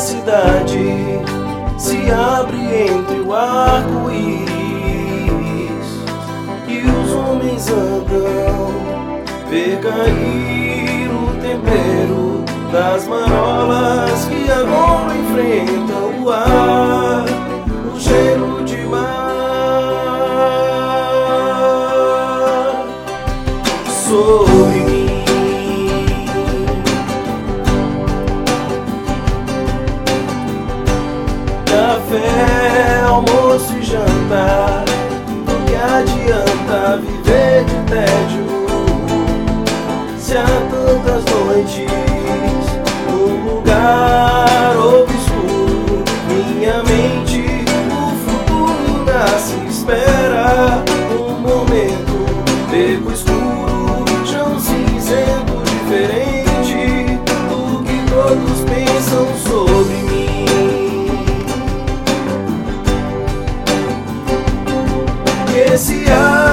cidade se abre entre o arco-íris e os homens andam, vê cair o tempero das marolas que agora enfrentam o ar, o cheiro de mar sobre mim. Café, almoço e jantar, do que adianta viver de tédio se há tantas noites num lugar obscuro? Minha mente, o futuro ainda se espera. Um momento, beco escuro, chão cinzento, diferente do que todos pensam sobre mim. Esse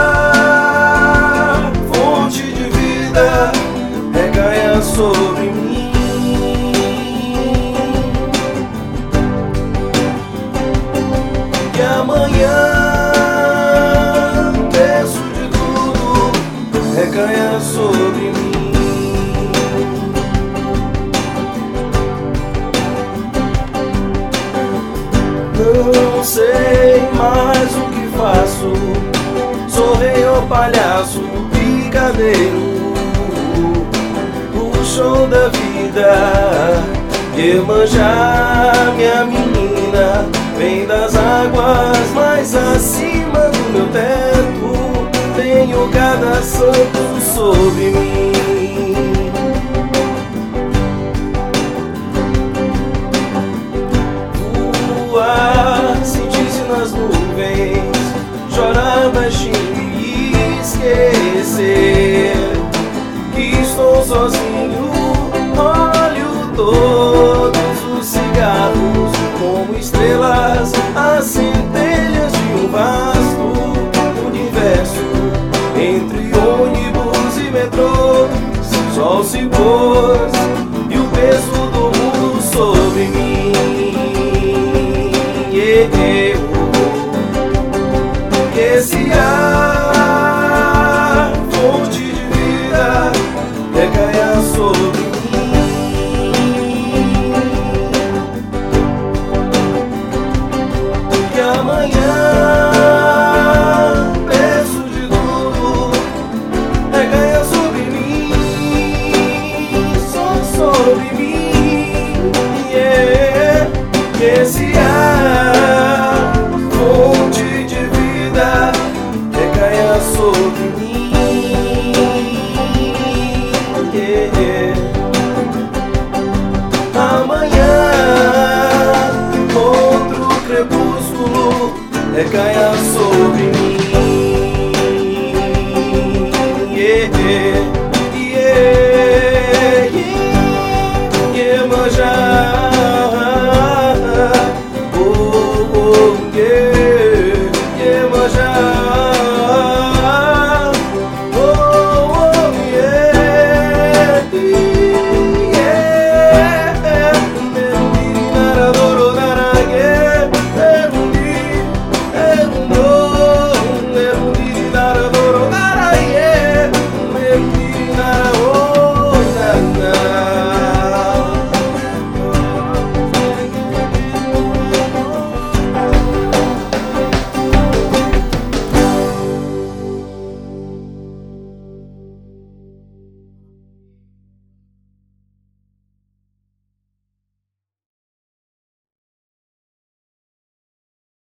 ar, fonte de vida, recaia sobre mim. Que amanhã, peço de tudo, recaia sobre mim. Não sei mais o que faço, sou rei ou palhaço do picadeiro. O show da vida, Iemanjá, minha menina, vem das águas mais acima do meu teto. Tenho cada santo sobre mim. Voar, sentir-se nas nuvens, chorar baixinho e esquecer que estou sozinho. Olho todos os cigarros como estrelas, as centelhas de um vasto universo. Entre ônibus e metrô, sol se pôs e o peso do mundo sobre mim. Esse ar, fonte de vida, recaia sobre mim. Que amanhã, peço de tudo, recaia sobre mim, só sobre mim. Que esse ar, fonte de vida, recaia sobre mim. Amanhã, outro crepúsculo, recaia sobre mim.